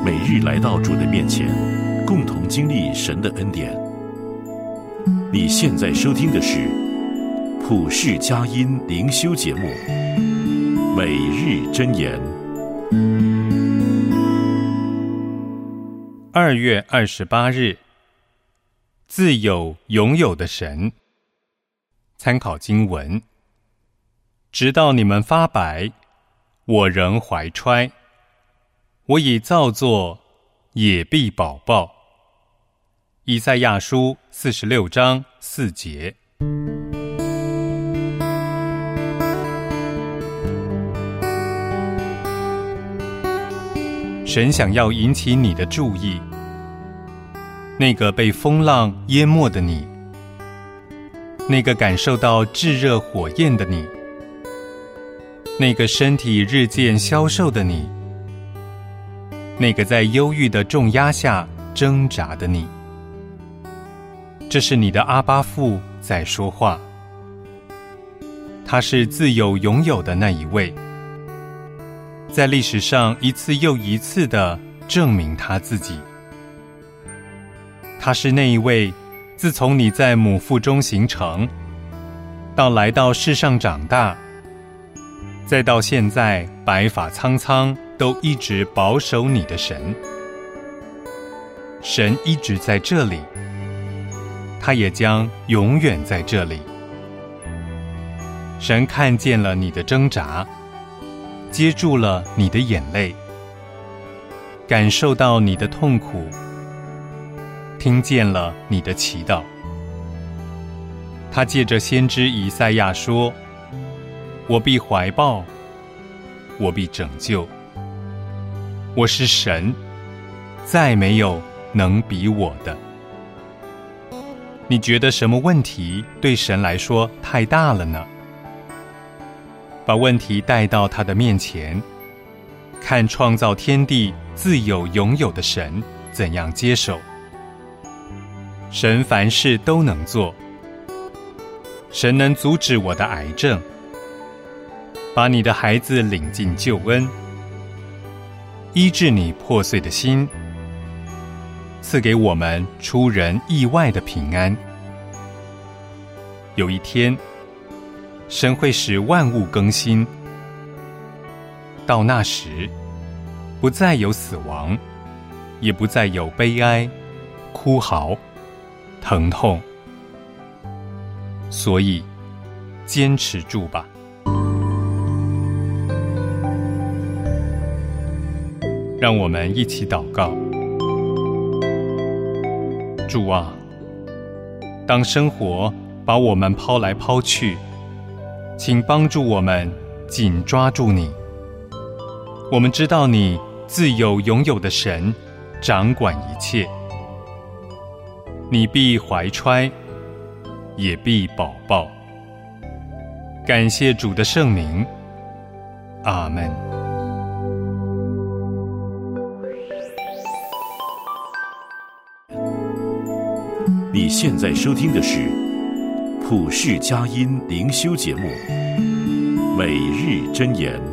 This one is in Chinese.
每日来到主的面前，共同经历神的恩典。你现在收听的是普世佳音灵修节目《每日箴言》。 2月28日，自有永有的神。参考经文：直到你们发白，我仍怀揣；我已造作，也必保抱。以赛亚书46章4节。神想要引起你的注意，那个被风浪淹没的你，那个感受到炙热火焰的你，那个身体日渐消瘦的你，那个在忧郁的重压下挣扎的你。这是你的阿爸父在说话，他是自有永有的那一位，在历史上一次又一次地证明他自己。他是那一位自从你在母腹中形成，到来到世上长大，再到现在白发苍苍都一直保守你的神。神一直在这里，他也将永远在这里。神看见了你的挣扎，接住了你的眼泪，感受到你的痛苦，听见了你的祈祷。他借着先知以赛亚说：我必怀抱，我必拯救。我是神，再没有能比我的。你觉得什么问题对神来说太大了呢？把问题带到他的面前，看创造天地自有永有的神怎样接手。神凡事都能做，神能阻止我的癌症，把你的孩子领进救恩，医治你破碎的心，赐给我们出人意外的平安。有一天，神会使万物更新，到那时，不再有死亡，也不再有悲哀、哭嚎、疼痛。所以，坚持住吧。让我们一起祷告。主啊，当生活把我们抛来抛去，请帮助我们紧抓住你。我们知道你自有永有的神，掌管一切。你必怀揣，也必保抱。感谢主的圣名，阿们。 你现在收听的是普世佳音灵修节目《每日箴言》。